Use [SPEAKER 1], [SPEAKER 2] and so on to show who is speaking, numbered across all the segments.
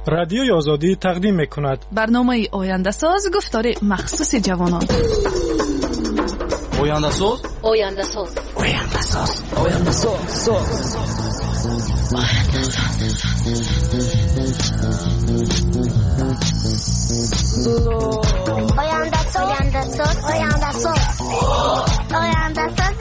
[SPEAKER 1] رادیوی آزادی تقدیم می‌کند.
[SPEAKER 2] برنامه آینده ساز گفتار مخصوص جوانان.
[SPEAKER 3] آینده ساز
[SPEAKER 4] آینده ساز
[SPEAKER 3] آینده ساز آینده ساز
[SPEAKER 4] آینده ساز آینده ساز آینده ساز آینده ساز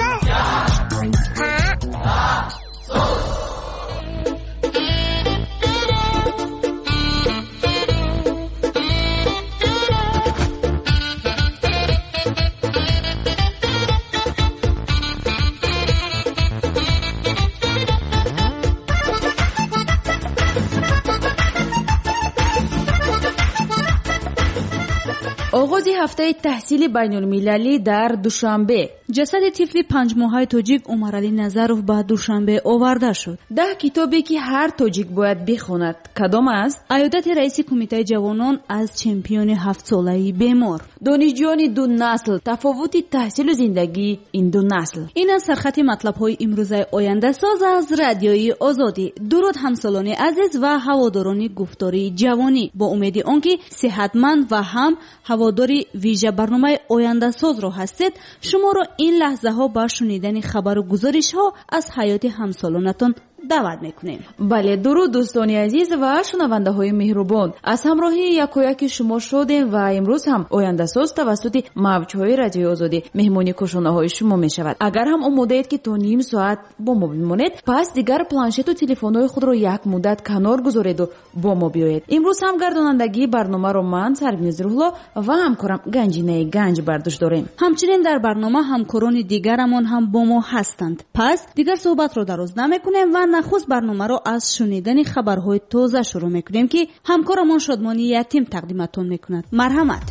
[SPEAKER 5] آغاز هفته تحصیل بین المللی در دوشنبه جسد طفل 5 ماهه تاجیک عمرعلی نظروف به دوشنبه آورده شد. 10 کتابی که هر تاجیک باید بخواند کدام است؟ عیادت رئیس کمیته جوانان از چمپیون 7 ساله‌ای بیمار. دانشجویان دو نسل، تفاوت تحصیل و زندگی این دو نسل. این از سرخط مطلب‌های امروزه آینده ساز از رادیوی آزادی. درود همسالان عزیز و هواداران گفتاری جوانی، با امید آنکه صحتمند و هم هواداری ویژه برنامه آینده ساز را هستید. شما را این لحظه ها با شنیدن خبر و گزارش ها از حیات همسالانتان دعوت میکنیم. بله، درود دوستان عزیز و شنونده های مهربان، از همراهی یکایک شما شدیم و امروز هم آینده ساز توسط موجهای رادیو آزادی مهمانی کشانه های شما می شود. اگر هم آماده اید که تا نیم ساعت با ما بمانید، پس دیگر پلنشت و تلفن های خود را یک مدت کنار گذارید و با ما بیایید. امروز هم گردانندگی برنامه را من سروین روحلا و همکارم گنجینه گنج برداشت داریم. همچنین در برنامه همکاران دیگرمان هم با ما هستند. پس دیگر صحبت را دراز نمیکنیم و نخست برنامه را از شنیدن خبرهای تازه شروع میکنیم که همکارمان شادمانی یتیم تقدیمتون میکند. مرحمت.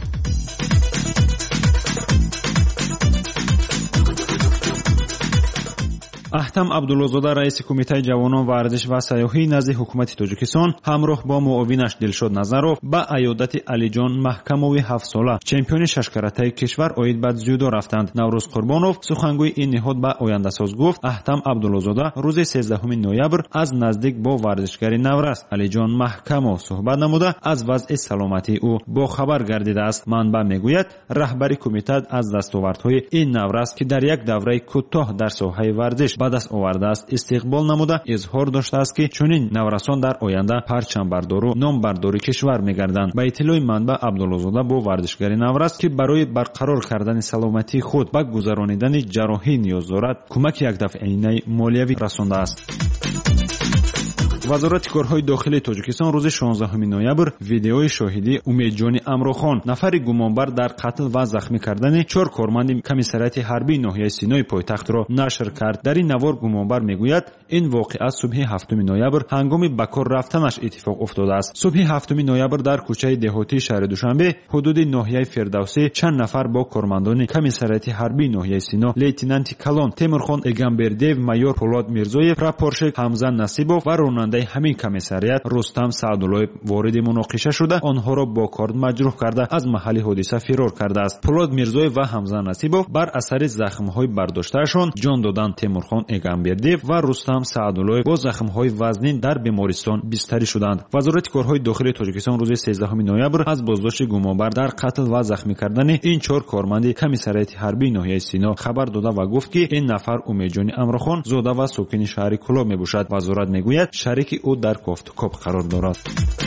[SPEAKER 6] احتم عبدالله‌زاده رئیس کمیته جوانان ورزش و سیاحی نزد حکومت تاجیکستان همراه با معاونش دلشاد نظرов ба عیادت علیجان محکموی 7 ساله چمپیون ششکاراتای کشور оид ба дзюдо рафтанд. наврӯз қурбонов сухангӯи ин ниҳод ба ояндасоз гуфт аҳтам абдуллозода рӯзи 13 ноябр аз наздик бо варзишгари наврас алиҷон маҳкамов суҳбат намуда аз вазъи саломатии ӯ бохабар гардидааст. манбаъ мегӯяд раҳбари кумита аз дастовардҳои ин наврас ки дар як давраи кӯтоҳ дар соҳаи варзиш ба даст овардааст истиқбол намуда изҳор доштааст ки чунин наврасон дар оянда парчамбардору номбардори кишвар мегарданд. ба иттилои манбаъ абдуллозода бо варзишгари наврас ки барои барқарор кардани саломатии худ ба гузаронидани ҷарроҳӣ ниёз дорад кӯмаки якдафъаинаи молиявӣ расондааст. вазорати корҳои дохилии тоҷикистон рӯзи 16 ноябр видеои шоҳидӣ умедҷони амрохон нафари гумонбар дар қатл ва захмӣ кардани 4 корманди комиссарияти ҳарбии ноҳияи синои пойтахтро нашр кард. дар ин навор гумонбар мегӯяд ин воқеа субҳи 7 ноябр ҳангоми ба кор рафтанаш иттифоқ уфтодааст. субҳи 7 ноябр дар кӯчаи деҳотии шаҳри душанбе ҳудуди ноҳияи фирдавсӣ чанд нафар бо кормандони комиссарияти ҳарбии ноҳияи сино лейтенанти калон темурхон эгамбердиев, майор Полод Мирзоев, прапорщик Ҳамза Насибов ва ронандаи ҳамин комиссарият Рустам Саъдуллоев вориди муноқиша шуда онҳоро бо корд маҷрӯҳ карда аз маҳалли ҳодиса фирор кардааст. Полод Мирзоев ва Ҳамза Насибов бар асари захмҳои бардоштаашон ҷон доданд. Темурхон Эгамбердиев ва Рустам Саъдуллоев бо захмҳои вазнин дар бемористон бистарӣ шуданд. вазорати корҳои дохилии тоҷикистон рӯзи 13 ноябр аз боздошти гумонбар дар қатл ва захмӣ кардани ин 4 корманди комиссарияти ҳарбии ноҳияи сино хабар дода ва гуфт ки ин нафар умедҷони амрохон зода ва сокини шаҳри Кӯлоб мебошад. вазорат мегӯяд шарики ӯ дар кофтукоп қарор дорад.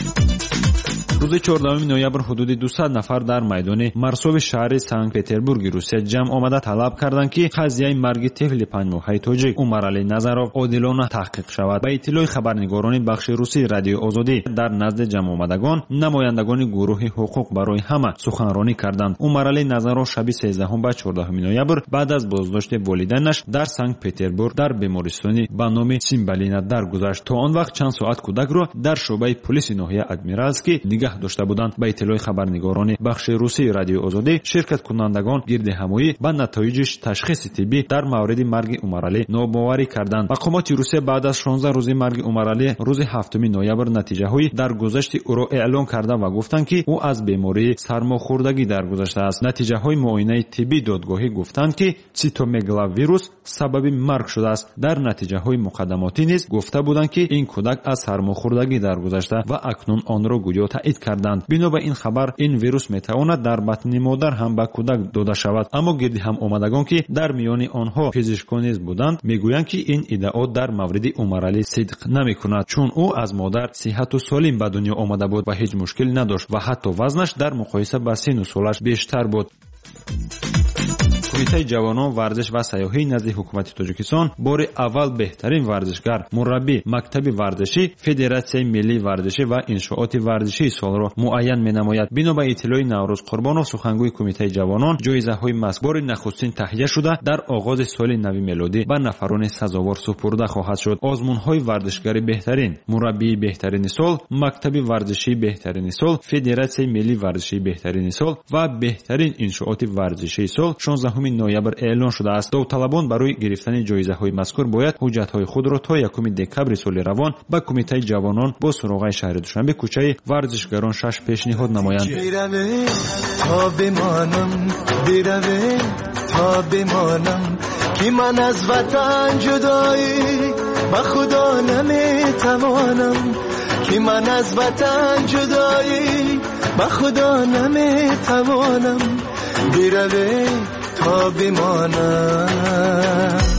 [SPEAKER 6] рӯзи 14 ноябр ҳудуди 200 нафар дар майдони марсови шаҳри санкт петербурги русия ҷамъ омада талаб карданд ки қазияи марги тифли 5 моҳаи тоҷик Умарали Назаров одилона таҳқиқ шавад. ба иттилои хабарнигорони бахши русии радиои озодӣ дар назди ҷамъомадагон намояндагони гурӯҳи ҳуқуқ барои ҳама суханронӣ карданд. Умарали Назаров шаби 13 ба 14 ноябр баъд аз боздошти волидайнаш дар санкт петербург дар бемористони ба номи Симбалина даргузашт. то он вақт чанд соат кӯдакро дар шӯъбаи полиси ноҳия Адмиралский нигоҳ نگاه داشته بودند. با اطلاع خبرنگاران بخش روسی رادیو آزادی، شرکت کنندگان گردهمایی با نتایج تشخیص طبی در مورد مرگ عمرعلی ناباوری کردند. مقامات روسیه بعد از 16 روز مرگ عمرعلی روز 7 نوامبر نتیجه‌های درگذشت او را اعلام کرده و گفتند که او از بیماری سرماخوردگی درگذشته است. نتیجه‌های معاینه طبی دادگاهی گفتند که سیتومگالوویروس سبب مرگ شده است. در نتیجه‌های مقدماتی نیز گفته بودند که این کودک از سرماخوردگی درگذشته و اکنون آن را گویا تایید کردند. بنا به این خبر این ویروس میتواند در بطن مادر هم به کودک داده شود. اما گردی هم آمدگان که در میان آنها پزشکان نیز بودند میگویند که این ادعا در مورد عمرعلی صدق نمیکند، چون او از مادر صحت و سالم به دنیا آمده بود و هیچ مشکل نداشت و حتی وزنش در مقایسه با سن و سالش بیشتر بود. کمیته جوانان ورزش و سیاحی نزد حکومت تاجیکستان بار اول بهترین ورزشگر، مربی مکتب ورزشی، فدراسیای ملی ورزشی و انشاءات ورزشی سال را معین می‌نماید. بنا به اطلاع نوروز قربانov سخنگوی کمیته جوانان، جایزه‌های مذکور نخستین تهیه شده در آغاز سال نو میلادی به نفران سزاوار سپرده خواهد شد. آزمون‌های ورزشگری بهترین، مربی بهترین سال، مکتب ورزشی بهترین سال، فدراسیای ملی ورزشی بهترین سال و بهترین انشاءات ورزشی سال 16 نوامبر اعلان شده است. داوطلبان برای گرفتن جایزه‌های مذکور باید حجت‌های خود را تا 1 دکبر سال روان به کمیته جوانان با سراغ شهر دوشنبه کوچه ورزشگران 6 پیشنهاد نمایند.
[SPEAKER 7] تا بمانم که من از وطن جدایی با خدا نمیتوانم، که من از وطن جدایی با خدا نمیتوانم، بروی تا بمانم.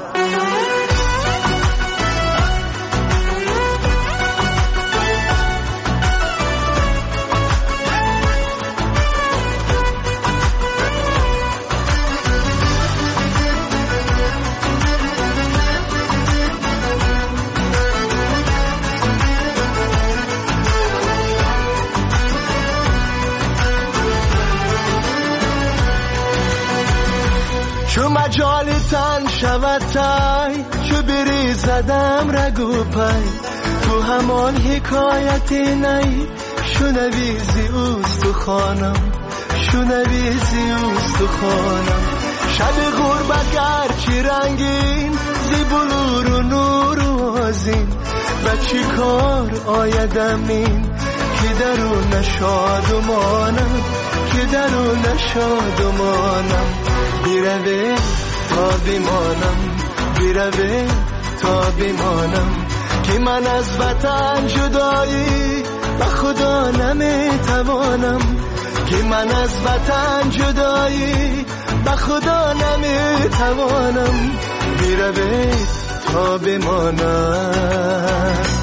[SPEAKER 7] چو مجال تن شود تای، چو بری زدم رگو پای، تو همان حکایتی نی، شنویزی اوست و خانم، شنویزی اوست و خانم. شب غربت گرچی رنگین، زی بلور و نور و آزین، بچی کار آیدم این، که درون شادمانم، که درون شادمانم. بروی تا بمانم، بروی تا بمانم، که من از وطن جدایی به خدا نمیتوانم، که من از وطن جدایی به خدا نمیتوانم، بروی تا بمانم.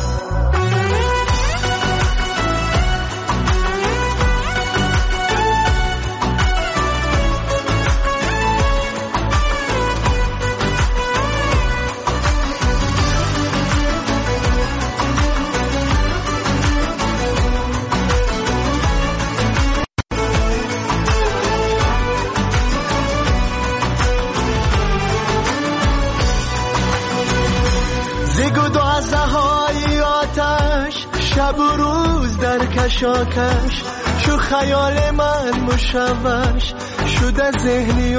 [SPEAKER 7] شب و روز در کشاکش، چو خیال من مشوش شده ذهنی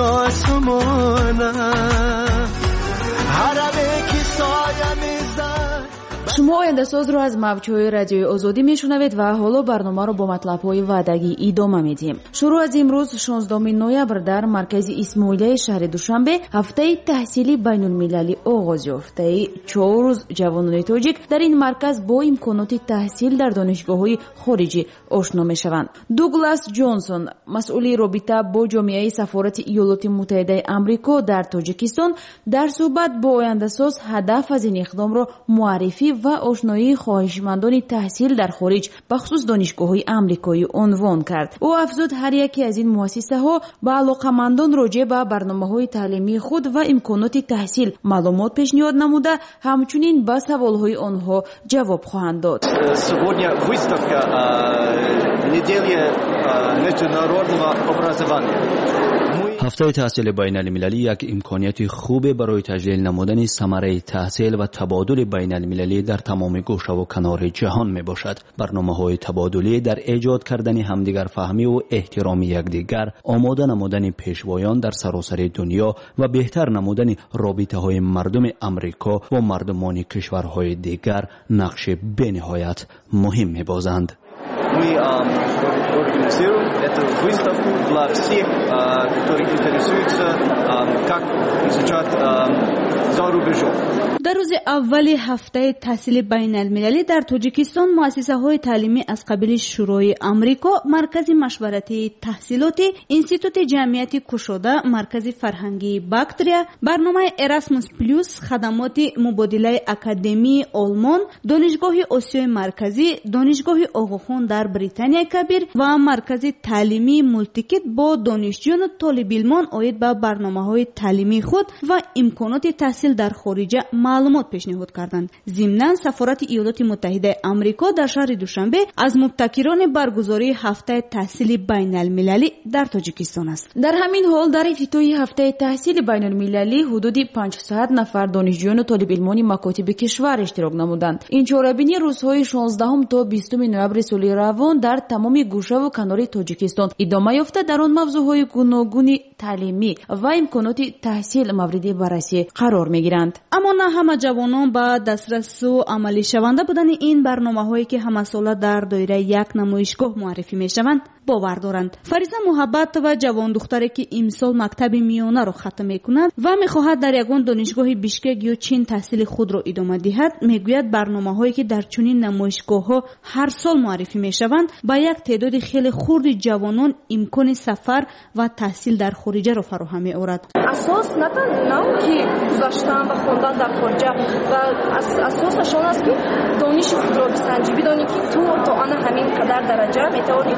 [SPEAKER 7] آسمانم، حرمه که سایه میزد.
[SPEAKER 5] شما آینده ساز رو از موج‌های رادیوی آزادی میشنوید و حالا برنامه رو با مطلب‌های وعدگی ادامه میدیم. شروع از امروز 16 نوامبر در مرکز اسماعیلیه شهر دوشنبه هفته تحصیلی بین‌المللی آغاز یافته. 4 روز جوانان تاجیک در این مرکز با امکانات تحصیل در دانشگاه‌های خارجی آشنا میشوند. دوگلاس جانسون، مسئول رابطه با جامعه سفارت ایالات متحده آمریکا در تاجیکستان، در صحبت با آینده ساز هدف از این اقدام را معرفی و آشنایی خواهشمندان تحصیل در خارج بخصوص دانشگاه‌های آمریکایی عنوان کرد. او افزود هر یکی از این مؤسسه‌ها با علاقه‌مندان راجع به برنامه‌های تعلیمی خود و امکانات تحصیل معلومات پیشنهاد نموده، همچنین به سوال‌های آنها جواب خواهند داد.
[SPEAKER 8] Сегодня выставка недели международного образования.
[SPEAKER 3] هفته تحصیل بین المللی یک امکانیت خوب برای تجلیل نمودن ثمره تحصیل و تبادل بین المللی در در تمام گوشه و کنار جهان می باشد. برنامه‌های تبادلی در ایجاد کردن همدیگر فهمی و احترام یکدیگر، آماده نمودن پیشوایان در سراسر دنیا و بهتر نمودن رابطه‌های مردم امریکا و مردمان کشورهای دیگر نقش بینهایت مهم می‌بازند.
[SPEAKER 8] Мы организируем эту выставку для всех, которые интересуются, как изучать за рубежом.
[SPEAKER 5] در روز اول هفته تحصیل بین المللی در تاجیکستان مؤسسه های تعلیمی از قبیل شورای آمریکا، مرکز مشورتی تحصیلاتی، انستیتوت جمعیت کشاده، مرکز فرهنگی باکتریا، برنامه اراسموس پلوس، خدمات مبادله اکادمی آلمان، دانشگاه آسیای مرکزی، دانشگاه آقاخان در بریتانیا کبیر و مرکز تعلیمی مولتیکت با دانشجویان و طالب علمان آید به برنامه‌های تعلیمی خود و امکانات تحصیل در خارج معلومات پیشنهاد کردند. ضمناً سفارت ایالات متحده آمریکا در شهر دوشنبه از مبتکران برگزاری هفته تحصیل بین المللی در تاجیکستان است.
[SPEAKER 2] در همین حال در افتتاح هفته تحصیل بین المللی حدود 500 نفر دانشجویان و طالب علمان مکاتب کشور اشتراک نمودند. این چهاربینی روزهای 16 تا 20 نوامبر سال روان در تمام گوشه و کنار تاجیکستان ادامه یافته در آن موضوعهای گوناگون تعلیمی و امکانات تحصیل مورد بررسی قرار میگیرند.
[SPEAKER 5] اما نه همه جوانان با دسترس و عملی شونده بودن این برنامه‌هایی که همه ساله در دایره یک نمایشگاه معرفی میشوند باور دارند. فریضه محبت و جوان دختری که امسال مکتب میانه را ختم میکند و میخواهد در یگان دانشگاه بیشکک یا چین تحصیل خود را ادامه دهد، میگوید برنامه‌هایی که در چنین نمایشگاه‌ها هر سال معرفی میشوند با یک تعداد خیلی خرد جوانان امکان سفر و تحصیل در خارج را فراهم می‌آورد.
[SPEAKER 9] اساس نه که گذاشتن و خواندن در خارج و اساسشون است که دانش خود را بسنجی، بدانی که تو آن همین قدر درجه میتوانی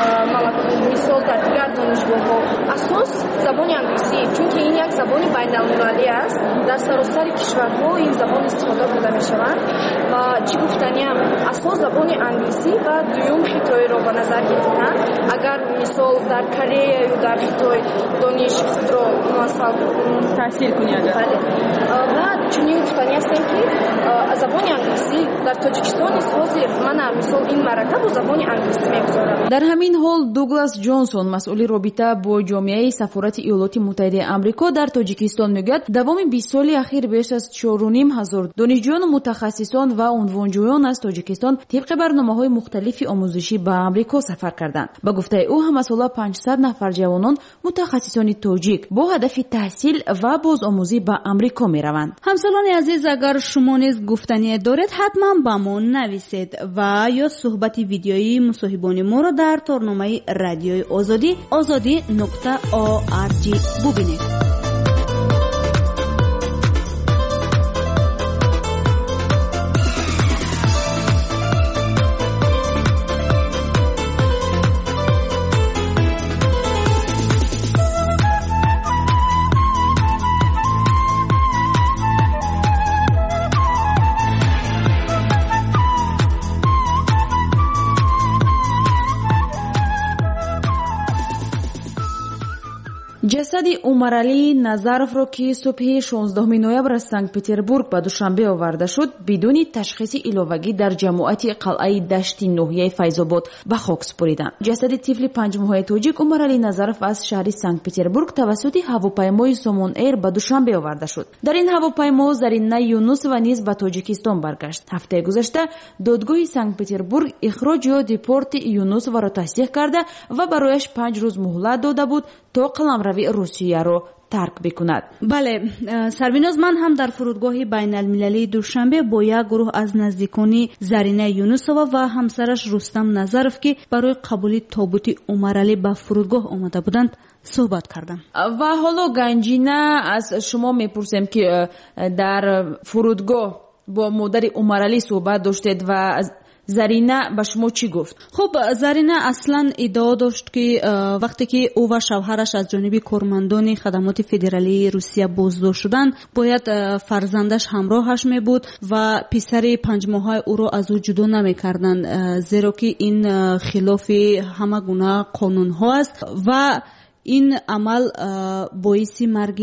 [SPEAKER 9] مثال در دیگر دانشگاه‌ها. اساس زبان انگلیسی، چون که این یک زبان بین‌المللی است، در سراسر کشورها این زبان استفاده کرده می‌شود و چی گفتنیم اساس زبان انگلیسی و دوم خطای را به نظر گرفتن. اگر مثال در کره یا در خطای دانش خود را مثلا
[SPEAKER 2] تحصیل کنی
[SPEAKER 9] و چنین گفتنی است که زبان انگلیسی در تاجیکستان است حاضر من مثال این مرکب و زبان انگلیسی می‌گذارم.
[SPEAKER 2] در همین حال دوگلاس جانسون مسئول رابطه با جامعه سفارت ایالات متحده آمریکا در تاجیکستان میگوید دوام 20 سال اخیر بیش از 4,500 دانشجویان و متخصصان و عنوانجویان از تاجیکستان طبق برنامه‌های مختلفی آموزشی به آمریکا سفر کردند. با گفته او هم سالا 500 نفر جوانان متخصصان تاجیک با هدف تحصیل و بازآموزی به آمریکا میروند.
[SPEAKER 5] همسالان عزیز، اگر شما نیز گفتنی دارید حتما با ما نویسید و یا صحبت ویدیویی مصاحبان ما را در تارنامه رادیوی آزادی azadi.org ببینید.
[SPEAKER 2] جسد عمرعلی نظرов را که صبح 16 نوامبر از سنت پتربورگ به دوشنبه آورده شد بدون تشخیص ایلاوگی در جماعت قلعه دشتی ناحیه فیض‌آباد به خاک سپردند. جسد طفل 5 ماهه تاجیک عمرعلی نظرов از شهر سنت پتربورگ توسط هواپیمای سومون ایر به دوشنبه آورده شد. در این هواپیما زرینه یونس و نیز به تاجیکستان برگشت. هفته گذشته دادگاه سنت پتربورگ اخراج یا دیپورت یونس را تصدیق کرده و برایش 5 روز مهلت داده بود تا قلمرو روسیه را ترک بکند.
[SPEAKER 5] بله سربیناز، من هم در فرودگاه بین المللی دوشنبه با یک گروه از نزدیکان زرینه یونسова و همسرش رستم نظرов که برای قبول تابوت عمرعلی به فرودگاه آمده بودند صحبت کردم.
[SPEAKER 2] و حالا گنجینه از شما میپرسیم که در فرودگاه با مادر عمرعلی صحبت داشتید و زرینه به شما چی گفت؟
[SPEAKER 5] خب زرینه اصلا ادعا داشت که وقتی که او و شوهرش از جانب کارمندان خدمات فدرالی روسیه بازداشت شدند باید فرزندش همراهش می بود و پسر 5 ماهه او را از او جدا نمی کردند، زیرا که این خلاف همه گونه قانون ها است و این عمل باعث مرگ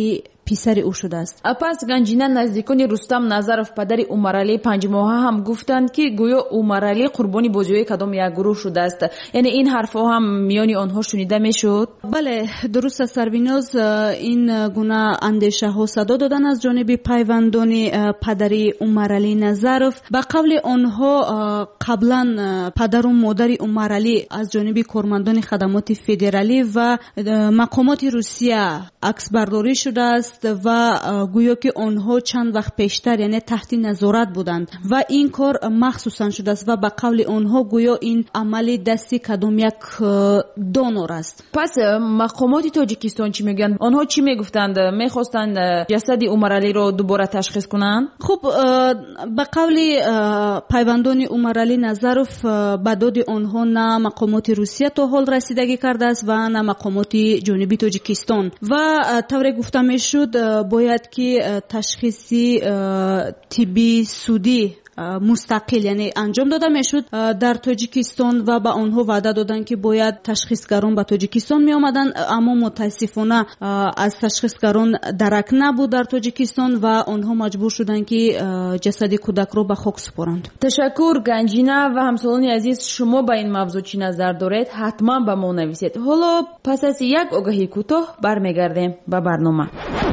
[SPEAKER 5] پسر او شده است.
[SPEAKER 2] پس گنجینه نزدیکان رستم نظرов پدر عمرعلی 5 ماهه هم گفتند که گویا عمرعلی قربانی بازجویی کدام یک گروه شده است. یعنی این حرفها هم میان آنها شنیده میشد؟
[SPEAKER 5] بله درست است سربیناز، این گونه اندیشه ها صدا دادن از جانب پیوندان پدری عمرعلی نظرов. به قول آنها قبلا پدر و مادر عمرعلی از جانب کارمندان خدمات فدرالی و مقامات روسیه عکس برداری شده است و گویا که آنها چند وقت پیشتر یعنی تحت نظارت بودند و این کار مخصوصا شده است و به قول آنها گویا این عمل دستی کدام یک دونور است.
[SPEAKER 2] پس مقامات تاجیکستان چی میگن؟ آنها چی میگفتند؟ میخواستند جسد عمرعلی رو دوباره تشخیص کنند؟
[SPEAKER 5] خب به قول پیوندان عمرعلی نظرов به داد آنها نه مقامات روسیه تا حال رسیدگی کرده است و نه مقامات جنوبی تاجیکستان و طور گفته میشد باید که تشخیصی طبی سودی مستقل یعنی انجام داده میشد در تاجیکستان و به آنها وعده دادن که باید تشخیصگران به تاجیکستان می آمدن، اما متاسفانه از تشخیصگران درک نبود در تاجیکستان و آنها مجبور شدن که جسد کودک رو به خاک سپارند.
[SPEAKER 2] تشکر گنجینه و همسالان عزیز، شما به این موضوع چی نظر دارید؟ حتما به ما نویسید. حالا پس از یک آگهی کوتاه برمیگردیم به برنامه.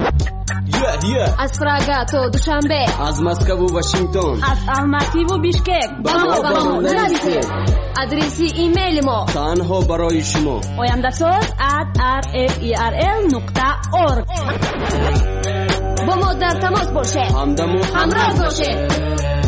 [SPEAKER 10] از پراگا تا دوشنبه،
[SPEAKER 11] از مسکو و واشنگتن،
[SPEAKER 10] از الماتی و بیشکک با ما نویسید. آدرس ایمیل ما
[SPEAKER 11] تنها برای شما
[SPEAKER 10] oyandasaz@rferl.org. با ما در تماس باشید، همراه باشید.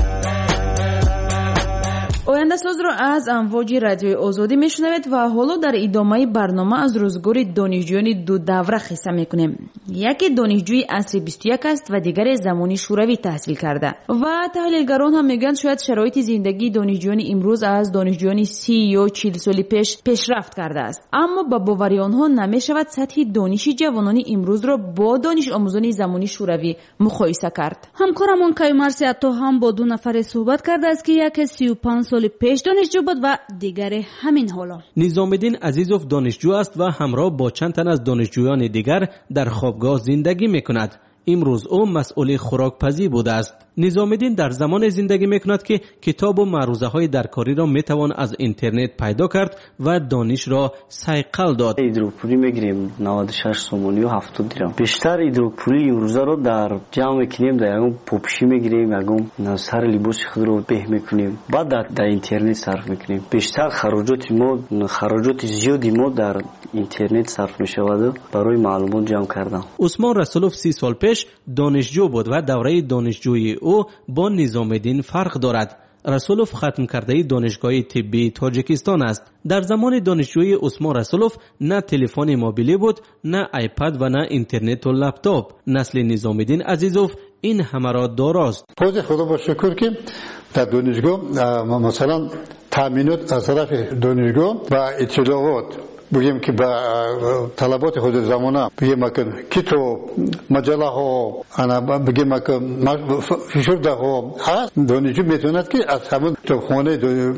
[SPEAKER 2] آینده ساز رو از امواج رادیوی آزادی میشنوید و حالا در ادامه برنامه از روزگار دانشجویان دو دوره قصه میکنیم. یکی دانشجوی عصر 21 است و دیگر زمانی شوروی تحصیل کرده و تحلیلگران هم میگن شاید شرایط زندگی دانشجویان امروز از دانشجویان 30 یا 40 سال پیش پیشرفت کرده است، اما با باور آنها نمیشود سطح دانش جوانان امروز را با دانش آموزان زمانی شوروی مقایسه کرد.
[SPEAKER 5] همکارمون کیومرث عطا هم با دو نفر صحبت کرده است که یکی 35 سال پیش دانشجو بود و دیگر همین حالا.
[SPEAKER 12] نظامالدین عزیزوف دانشجو است و همراه با چند تن از دانشجویان دیگر در خوابگاه زندگی میکند. امروز او مسئول خوراکپزی بوده است. نظامالدین در زمان زندگی میکند که کتاب و معروضه های درکاری را میتوان از اینترنت پیدا کرد و دانش را صیقل داد.
[SPEAKER 13] هیدروپولی میگیریم 96 سومونی و 70 درام. بیشتر هیدروپولی امروزه رو در جمع میکنیم، در اون پوپشی میگیریم، اون سر لباس خود رو به میکنیم، بعد در اینترنت صرف میکنیم. بیشتر خراجات زیادی ما در اینترنت صرف میشود برای معلومات جمع کردن.
[SPEAKER 12] عثمان رسولوف 30 سال پیش دانشجو بود و دوره دانشجویی او با نظامالدین فرق دارد. رسولوف ختم کرده دانشگاه طبی تاجیکستان است. در زمان دانشجویی عثمان رسولوف نه تلفن موبیلی بود، نه آیپد و نه اینترنت و لپتاپ. نسل نظامالدین عزیزوف این همه را داراست.
[SPEAKER 14] خدا با شکر که در دانشگاه مثلا تامینات از طرف دانشگاه و اطلاعات بگیم که با طلبات خود زمانه بگیم که کتاب مجله ها انا بگیم که فشرده ها هست، دانشجو میتوند که از همون خانه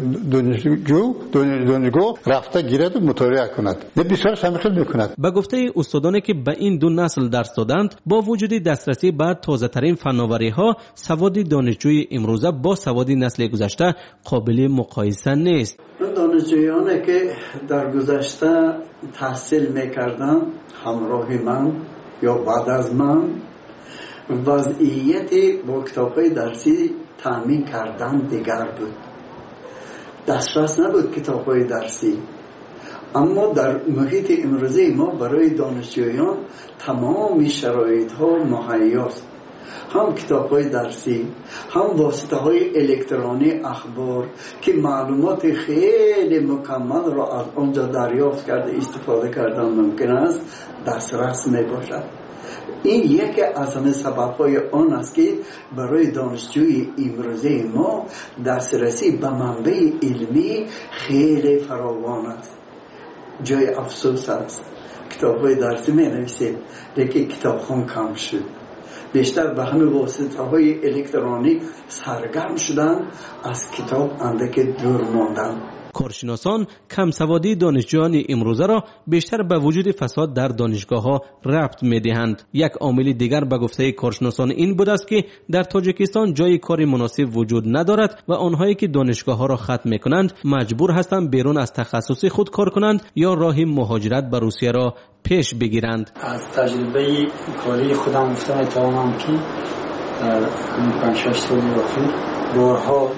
[SPEAKER 14] دانشگاه رفته گیرد و مطالعه کند. بسیار شامل میکند.
[SPEAKER 12] به گفته استادانی که به این دو نسل درس دادند، با وجود دسترسی به تازه ترین فناوری ها، سواد دانشجوی امروزه با سواد نسل گذشته قابل مقایسه نیست.
[SPEAKER 15] دانشجویانی که در گذشته تحصیل میکردن همراه من یا بعد از من وضعیت با کتاب‌های درسی تامین کردن دیگر بود. دسترس نبود کتاب‌های درسی، اما در محیط امروزی ما برای دانشجویان تمام شرایط‌ها مهیاست. هم کتاب‌های درسی، هم واسطه‌های الکترونی اخبار که معلومات خیلی مکمل را از آنجا دریافت کرده استفاده کردن ممکن است دسترس میباشد. این یکی از همه سبب‌های آن است که برای دانشجوی امروزی ما دسترسی به منبع علمی خیلی فراوان است. جای افسوس است کتاب‌های درسی می‌نویسید لیکن کتابخوان کم شد. بیشتر به همه واسطه‌های الکترونیک سرگرم شدن، از کتاب اندک دور ماندن.
[SPEAKER 12] کارشناسان کمسوادی دانشجویان امروزه را بیشتر به وجود فساد در دانشگاه‌ها ربط می‌دهند. یک عامل دیگر به گفته کارشناسان این بود است که در تاجیکستان جای کار مناسب وجود ندارد و آنهایی که دانشگاه‌ها را ختم می‌کنند مجبور هستند بیرون از تخصص خود کار کنند یا راه مهاجرت به روسیه را پیش بگیرند.
[SPEAKER 16] از تجربه کاری خودم می‌توانم که در 5-6 سال اخیر بارها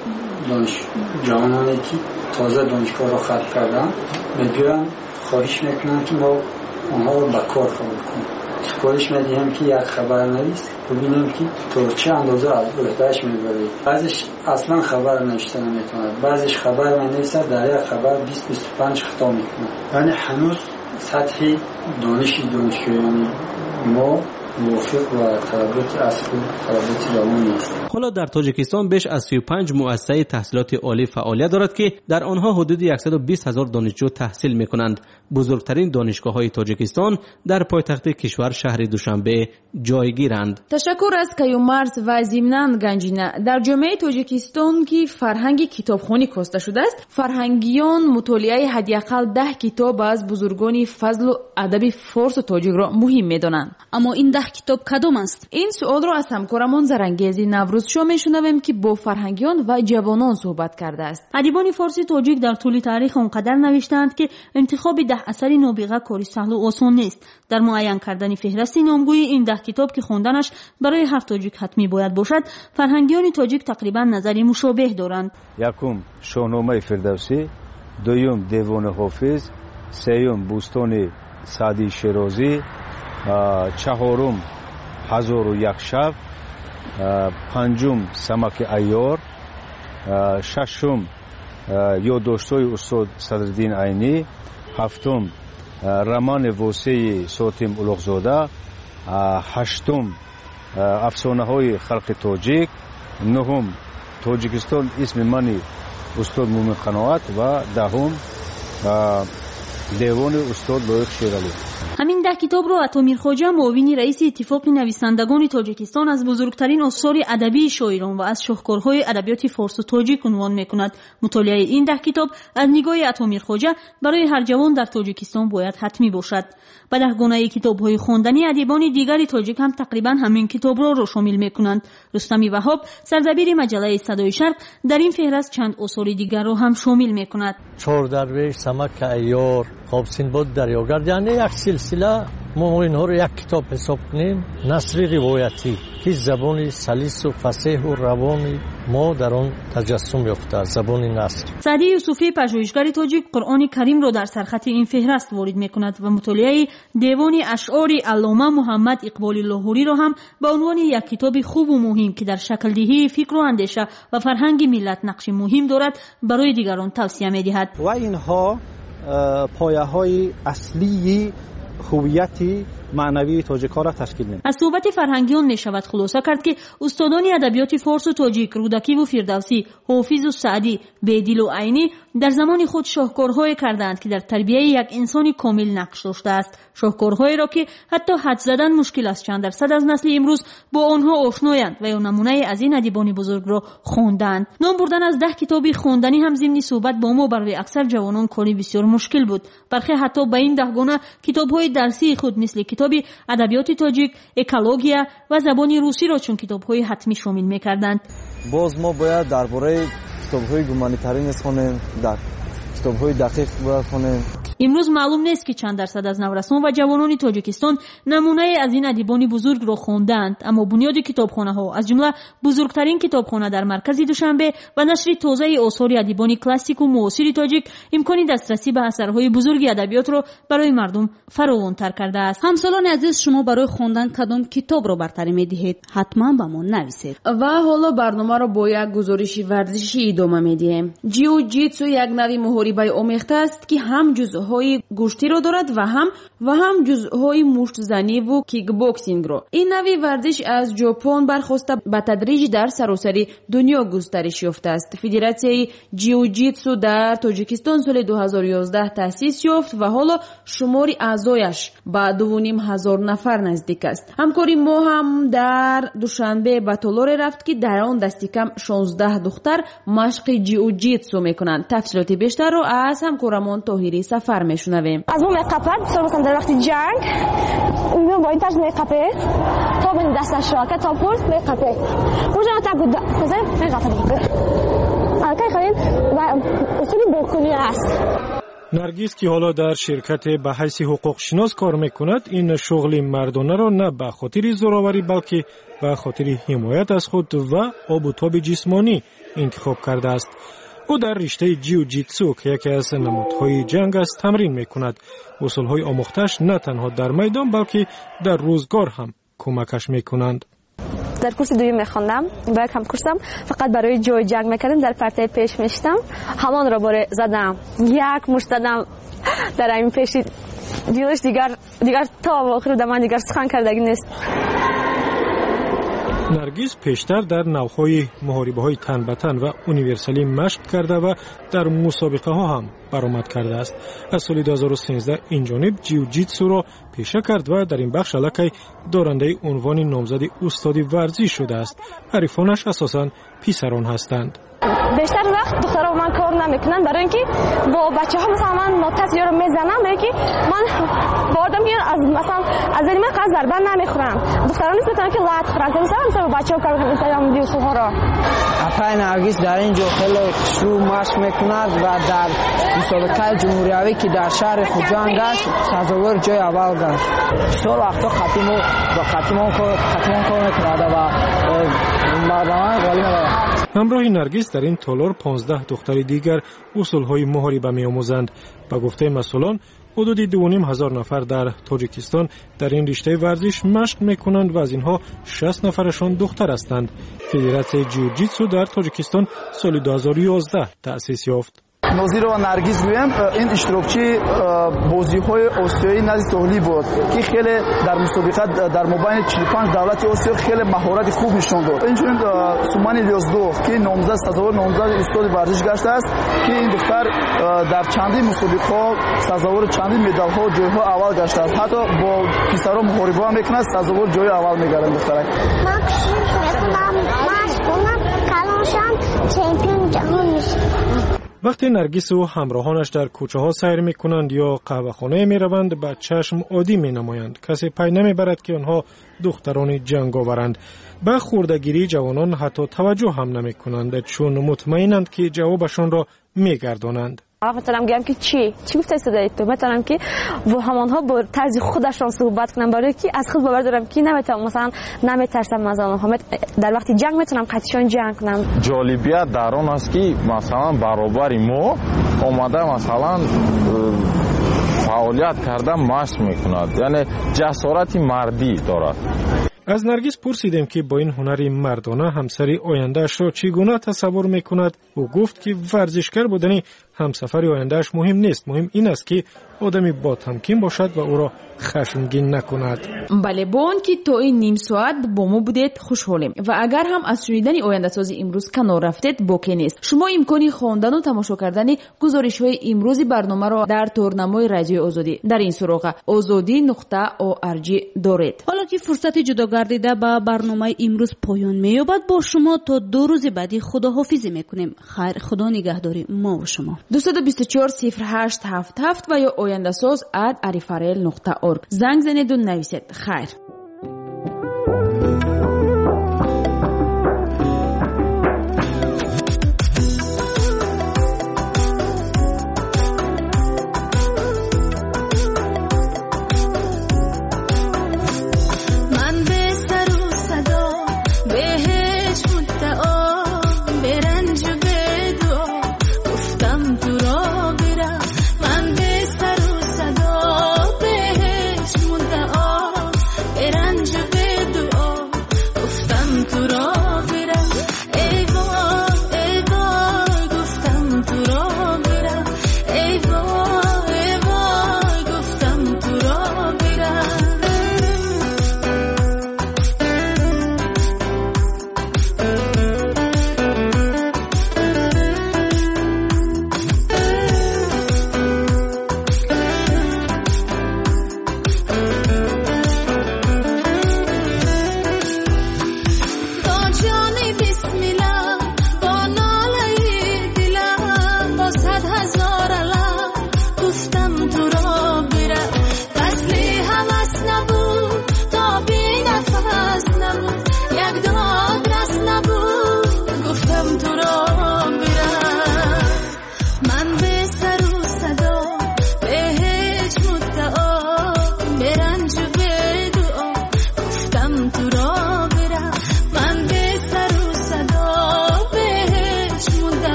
[SPEAKER 16] جوانانی که تازه دانشگاه را ختم کردند می‌گویند خواهش می‌کنند که ما آنها را به کار قبول کنیم. سفارش می‌دهیم که یک خبرنویس ببینیم که تا چه اندازه از عهده‌اش می‌بره. بعضیش اصلا خبر نوشته نمی‌تواند، بعضیش خبر می‌نویسد، در یک خبر 20-25 خطا می‌کند. یعنی هنوز سطح دانشجویان ما موافق و طلبات اصل طلبات جوان نیست.
[SPEAKER 12] حالا در تاجیکستان بیش از 35 مؤسسه تحصیلات عالی فعالیت دارد که در آنها حدود 120,000 دانشجو تحصیل می‌کنند. بزرگترین دانشگاه‌های تاجیکستان در پایتخت کشور شهر دوشنبه جایگیرند.
[SPEAKER 2] تشکر از کیومرس و ضمناً گنجینه. در جامعه تاجیکستان که فرهنگ کتابخوانی کاسته شده است، فرهنگیان مطالعه حداقل 10 کتاب از بزرگان فضل و ادب فارس و تاجیک را مهم می‌دانند.
[SPEAKER 5] اما این 10 کتاب کدام است؟
[SPEAKER 2] این سوال را از همکارمان زرنگیزی نوروزشاه میشنویم که با فرهنگیان و جوانان صحبت کرده است.
[SPEAKER 5] ادیبان فارسی تاجیک در طول تاریخ آنقدر نوشتند که انتخاب 10 اثر نابغه کاری سهل و آسان نیست. در معین کردن فهرست نامگوی این 10 کتاب که خواندنش برای هر تاجیک حتمی باید باشد، فرهنگیان تاجیک تقریبا نظری مشابه دارند.
[SPEAKER 17] یکم شاهنامه فردوسی، دوم دیوان حافظ، سوم بوستان سعدی شیرازی، چهارم 1001 شب، پنجم سمک عیار، ششم یادداشت‌های استاد صدرالدین عینی، هفتم رمان واسه ساتم الاغزاده، هشتم افسانه‌های خلق تاجیک، نهم تاجیکستان اسم منی استاد مومن قناعت و دهم دیوان استاد لایق شیرالی.
[SPEAKER 5] همین 10 کتاب را عطا میرخواجه معاون رئیس اتفاق نویسندگان تاجیکستان از بزرگترین آثار ادبی شاعران و از شاهکارهای ادبیات فارس و تاجیک عنوان میکند. مطالعه این 10 کتاب از نگاه عطا میرخواجه برای هر جوان در تاجیکستان باید حتمی باشد. به 10 گونه کتاب‌های خواندنی ادیبان دیگر تاجیک هم تقریبا همین کتاب را شامل میکنند. رستمی وهاب سردبیر مجله صدای شرق در این فهرست چند آثار دیگر را هم شامل میکند.
[SPEAKER 18] چهار درویش، سمک عیار، خواب سینباد دریاگرد، یعنی یک سلسله ما اینها رو یک کتاب حساب کنیم. نثر روایتی که زبان سلیس و فصیح و روان ما در آن تجسم یافته است، زبان نثر.
[SPEAKER 5] سعدی یوسفی پژوهشگر تاجیک قرآن کریم را در سرخط این فهرست وارد میکند و مطالعه دیوان اشعار علامه محمد اقبال لاهوری را هم به عنوان یک کتاب خوب و مهم که در شکل دهی فکر و اندیشه و فرهنگ ملت نقش مهم دارد برای دیگران توصیه میدهد.
[SPEAKER 19] و اینها پایه‌های اصلی هویت معنوی تاجیک‌ها را تشکیل می‌دهند.
[SPEAKER 5] از صحبت فرهنگیان می‌شود خلاصه کرد که استادان ادبیات فارس و تاجیک رودکی و فردوسی، حافظ و سعدی، بیدل و عینی در زمان خود شاهکارهایی کردند که در تربیت یک انسان کامل نقش داشته است. شاهکارهایی را که حتی حد زدن مشکل است چند درصد از نسل امروز با آنها آشنایند و یا نمونه از این ادیبان بزرگ را خواندند. نام بردن از 10 کتاب خواندنی هم ضمن صحبت با ما برای اکثر جوانان کاری بسیار مشکل بود. برخی حتی به این 10 گونه کتاب‌های درسی خود مثل کتاب ادبیات تاجیک، اکولوژیا و زبان روسی را چون کتاب‌های حتمی شامل می‌کردند.
[SPEAKER 19] باز ما باید درباره کتاب‌های گومانیتاری خوانیم، در کتاب‌های دقیق باید خوانیم.
[SPEAKER 5] امروز معلوم نیست که چند درصد از نورسان و جوانان تاجیکستان نمونه از این ادیبان بزرگ را خواندند، اما بنیاد کتابخانه‌ها از جمله بزرگترین کتابخانه در مرکز دوشنبه و نشر تازه آثار ادیبان کلاسیک و معاصر تاجیک امکان دسترسی به اثرهای بزرگ ادبیات را برای مردم فراوان‌تر کرده است. همسالان عزیز، شما برای خواندن کدام کتاب را برتری می‌دهید؟ حتما به ما نویسید.
[SPEAKER 2] و حالا برنامه را با یک گزارش ورزشی ادامه می‌دهیم. جیو جیتسو یک نوع محاربه آمیخته است که هم جزء ҳои гӯштиро дорад ва ҳам ҷузъҳои муштзанӣ ву кикбоксингро. ин нави варзиш аз ҷопон бархоста ба тадриҷ дар саросари дунё густариш ёфтааст. Федератсияи ҷиу-ҷитсу дар Тоҷикистон соли 2011 таъсис ёфт ва ҳоло шумори аъзояш ба 2500 нафар наздик аст. ҳамкори мо ҳам дар душанбе ба толоре рафт ки дар он дасти кам 16 духтар машқи ҷиу-ҷитсу мекунанд. тафсилоти бештарро аз ҳамкорамон Тоҳири Сафар мешунавем.
[SPEAKER 20] аз мо меқапад مثلا дар вақти ҷанг ин бо ин тарз меқапед то бин дасташ ка то пулс меқапед мужа так куза меқапад алкай хавин ва усули бокуни аст.
[SPEAKER 1] наргиз ки ҳоло дар ширкате ба ҳайси ҳуқуқшинос кор мекунад, ин шуғли мардонаро на ба хотири зӯроварӣ балки ба хотири ҳимоят аз худ ва обутоби ҷисмонӣ интихоб кардааст. ӯ дар риштаи ҷиу-ҷитсу ки яке аз намудҳои ҷанг аст тамрин мекунад. усулҳои омӯхтааш на танҳо дар майдон балки дар рӯзгор ҳам кӯмакаш мекунанд.
[SPEAKER 20] дар курси дуюм мехондам, ба якам курсам фақат барои ҷои ҷанг мекардам, дар партияи пеш мешитам, ҳамонро боре задам, як мушт задам дар ин пеши дилаш дигар то охир да ман дигар сухан кардаги нест.
[SPEAKER 1] наргиз пештар дар навъҳои муҳорибаҳои тан ба тан ва универсалӣ машқ карда ва дар мусобиқаҳо ҳам баромад кардааст. аз соли 2013 инҷониб ҷиу-ҷитсуро пеша кард ва дар ин бахш аллакай дорандаи унвони номзади устоди варзиш шудааст. ҳарифонаш асосан писарон ҳастанд.
[SPEAKER 20] бештар вақт духтаро ман кор намекунам, барои ин ки бо бачаҳо масалан ман нотасиёро мезанам, барои ки ман бо одам ки масалан аз дени ман қаз зарба намехӯрам. духтарон низ метавонанд ки лаът хӯранд. мисалан бо бачаҳо кор метавонам усулҳоро.
[SPEAKER 21] апай наргиз дар ин ҷо хеле шӯ машқ мекунад ва дар мусобиқаи ҷумҳуриявӣ ки дар шаҳри хуҷанд гашт сазовори ҷои аввал гашт. сол вақтҳо қатимон кор мекунад ва мардаман ғолиб мебарад.
[SPEAKER 1] ҳамроҳи наргиз дар ин толор 15 духтари дигар усулҳои муҳориба меомӯзанд. ба гуфтаи масъулон ҳудуди 2500 нафар дар Тоҷикистон дар ин риштаи варзиш машқ мекунанд ва аз инҳо 60 нафарашон духтар ҳастанд. Федератсияи ҷиу-ҷитсу дар Тоҷикистон соли 2011 таъсис ёфт.
[SPEAKER 22] нозирова наргиз гӯям ин иштирокчи бозиҳои осиёӣ назди соҳилӣ буд ки хеле дар мусобиқа дар мобайни 45 давлати осиё хеле маҳорати хуб нишон дод. инчунин сумани илёсдӯх ки номзад сазовори номзади устоди варзиш гаштааст ки ин духтар дар чандин мусобиқаҳо сазовори чандин медалҳо ҷойҳо аввал гаштааст. ҳатто бо писаро муҳорибаҳо мекунад сазовори ҷои аввал мегардад духтарак.
[SPEAKER 4] ман кӯшиш мекунам машқ кунам калоншам чемпион ҷаҳон мешавам.
[SPEAKER 1] вақте наргису ҳамроҳонаш дар кӯчаҳо сайр мекунанд ё қаҳвахонае мераванд, ба чашм оддӣ менамоянд. касе пай намебарад ки онҳо духтарони ҷанговаранд. ба хурдагирии ҷавонон ҳатто таваҷҷӯҳ ҳам намекунанд, чун мутмаинанд ки ҷавобашонро мегардонанд.
[SPEAKER 20] метавонам гӯям ки чӣ гуфта истодаед ту. метавонам ки бо ҳамонҳо бо тарзи худашон суҳбат кунам, барое ки аз худ бовар дорам ки наметавонам масалан наметарсам аз онҳо. дар вақти ҷанг метавонам қатишон ҷанг кунам.
[SPEAKER 23] ҷолибият дар он аст ки масалан баробари мо омада масалан фаъолият карда машқ мекунад, яъне ҷасорати мардӣ дорад.
[SPEAKER 1] аз наргиз пурсидем ки бо ин ҳунари мардона ҳамсари ояндаашро чӣ гуна тасаввур мекунад. ӯ гуфт ки варзишкар будани ҳамсафари ояндааш муҳим нест, муҳим ин аст ки одами бодҳамкин бошад ва ӯро хашмгин накунад.
[SPEAKER 2] бале бо он ки то ин ним соат бо мо будед хушҳолем ва агар ҳам аз шунидани ояндасози имрӯз канор рафтед боқӣ нест. шумо имкони хондану тамошо кардани гузоришҳои имрӯзи барномаро дар торнамои радиои озодӣ дар ин суроға ozodi.org доред.
[SPEAKER 5] ҳоло ки фурсати ҷудо гардида ба барномаи имрӯз поён меёбад, бо шумо то 2 рӯзи баъдӣ худоҳофизӣ мекунем. хайр, худо нигаҳдори мо ва шумо. 224 0877 ва ё ояндасоз @arifarel.org занг занеду нависед. хайр.